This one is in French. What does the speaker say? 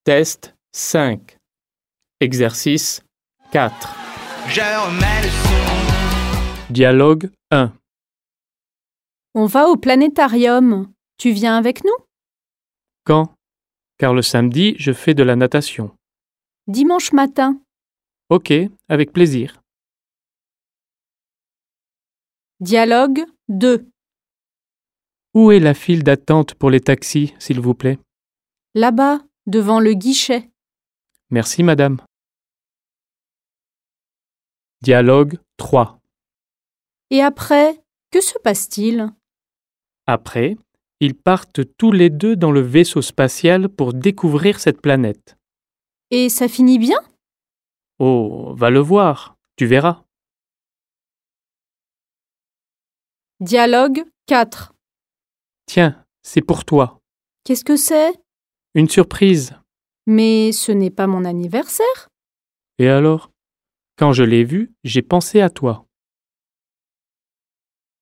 Test 5. Exercice 4. Je remets le son. Dialogue 1. On va au planétarium. Tu viens avec nous? Quand? Car le samedi, je fais de la natation. Dimanche matin. Ok, avec plaisir. Dialogue 2. Où est la file d'attente pour les taxis, s'il vous plaît? Là-bas, devant le guichet. Merci, madame. Dialogue 3. Et après, que se passe-t-il? Après, ils partent tous les deux dans le vaisseau spatial pour découvrir cette planète. Et ça finit bien? Oh, va le voir, tu verras. Dialogue 4. Tiens, c'est pour toi. Qu'est-ce que c'est? Une surprise. Mais ce n'est pas mon anniversaire. Et alors? Quand je l'ai vu, j'ai pensé à toi.